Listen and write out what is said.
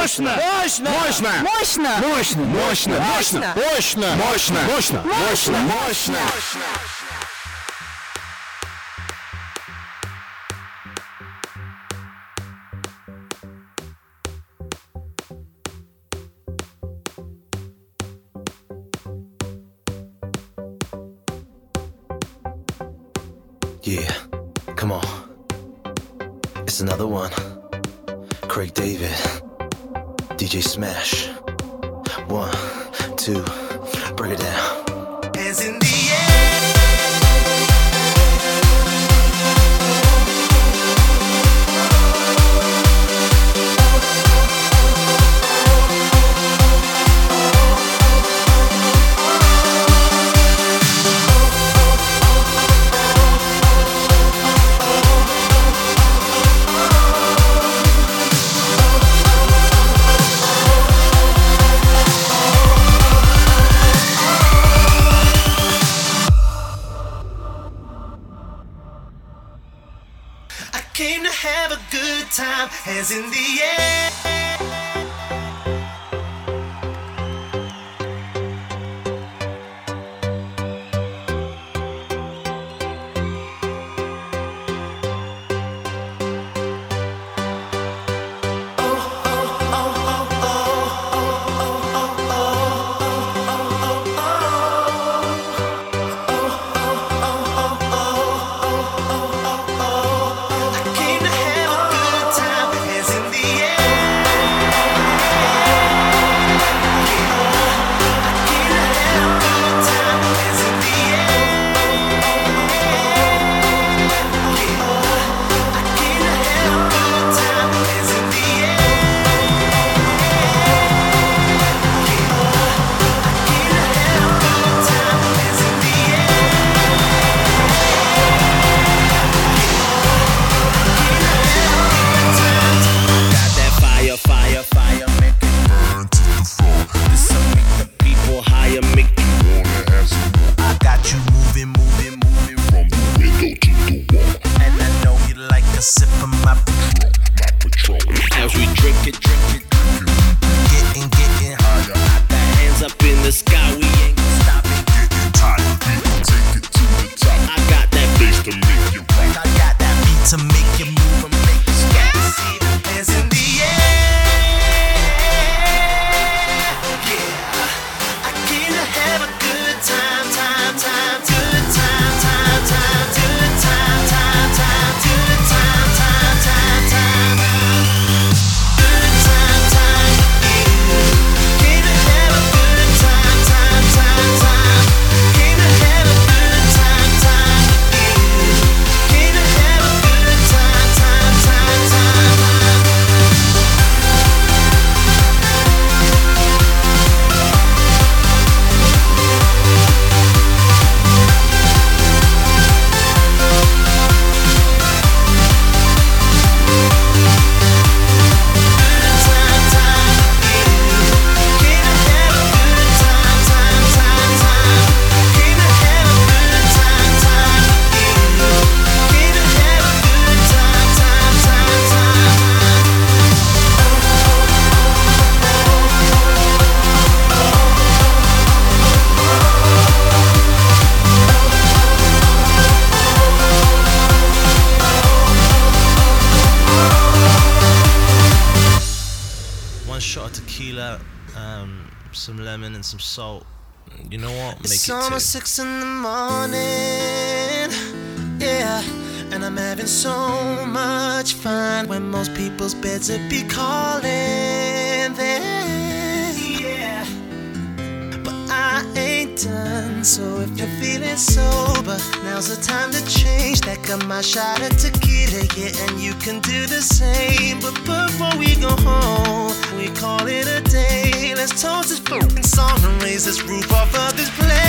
Мощно! Мощно! Мощно! Мощно! Мощно! Мощно! Мощно! Мощно! Мощно! Мощно! Мощно! Мощно! Yeah, come on. It's another one. Craig David, DJ Smash. 1, 2, break it down. Hands in the air. Came to have a good time, hands in the air. Sip of my Patron. As we drink it, getting harder. Got the hands up in the sky, we ain't gon' stop it. Getting tired, we gon' take it to the top. I got that bass to make you rock. I got that beat to make you move and make you scat. See the hands in the air. Yeah, I came to have a good time, good time, good time, good time, good time. Shot of tequila, some lemon and some salt. You know what? Make it's it almost 6 in the morning, yeah, and I'm having so much fun when most people's beds would be calling there, yeah, but I ain't done. So if you're feeling sober, now's the time to change that. Got my shot of tequila, yeah, and you can do the same. But before we go home, we call it a day. Let's toast this fucking song and raise this roof off of this place.